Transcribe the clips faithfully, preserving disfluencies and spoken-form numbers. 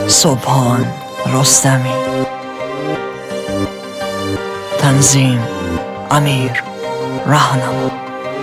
سبحان رستمی. تنظیم امیر رهنما.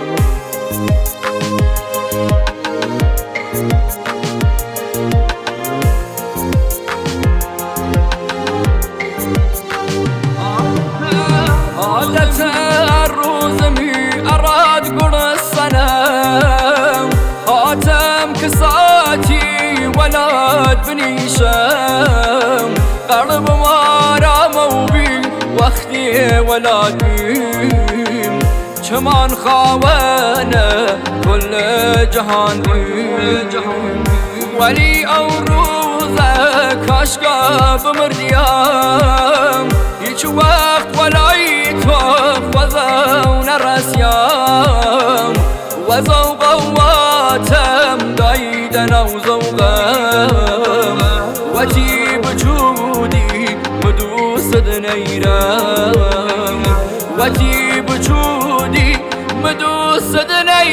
عادت الروز می اراد قر الصنم هاتم كساتي ولد بنيشم قلب مارا موبي وقتي ولاديم چمان خوانا كل جهان بيم ولي او روزك عشقا بمرديام هيچ وقت ولاي توف وزو نرسيام وزو قواتم دايدنا وزوغام وجي بجودي مدوسد نيرام وجي بجودي مدوسد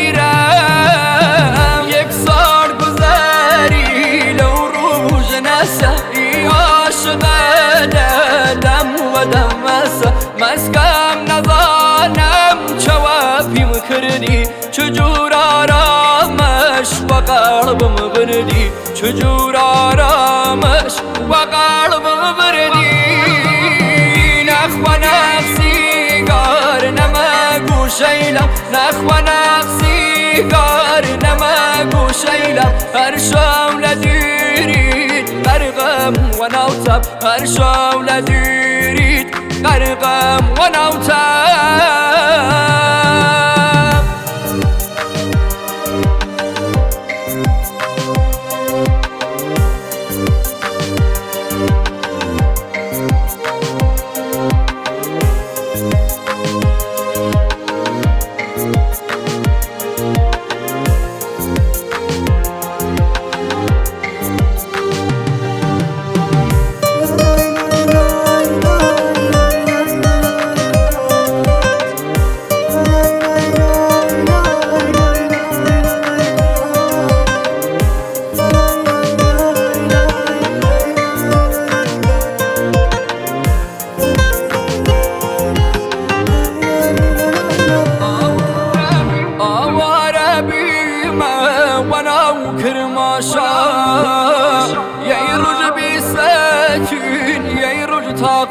نيرام يكسر گذاری لو روج نسي عاشق دم ودمسه مسكم نظانم جوابي مكردي چجور آرامش و قلبم بردی چجور آرامش و قلبم بردی نخواه نفسی گار نمگو شیلم نخواه نفسی گار نمگو شیلم هر شام لدیرید غرقم و نوتم هر شام لدیرید غرقم و نوتم يروج بسكين يروج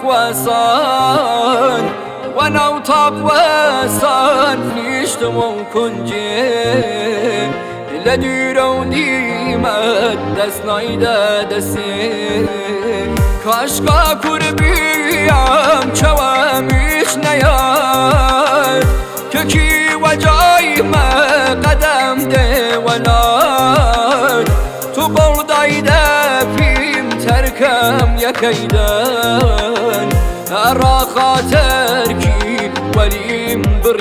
تقوسان وانا وتقوسان نشتمو كنجي لديرو ديمت دست نايده دسي كاشكا كربيام چواميش نياد ككي وجاي ما قدم ده ولاد تو بردایده پیم ترکم یکیدن ارا خاطر کی ولیم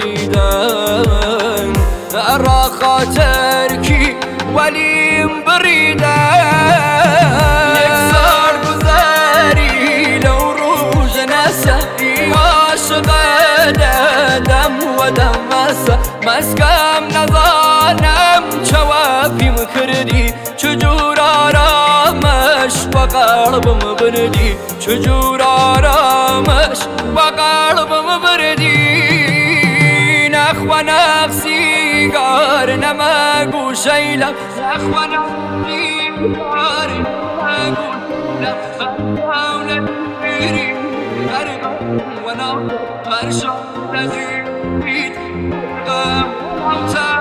بریدن ارا خاطر کی ولیم بریدن یکسار گذاری لو روز نسهی عاشق دم و دمسه مسکم نظانم جوابی مکردی چجور آرامش و قلبم بردی چجور آرامش و قلبم بردی نخواه نفسی گار نمگو شیلم نخواه نفسی گار نمگو شیلم نفسی و نو هر شام نزید غم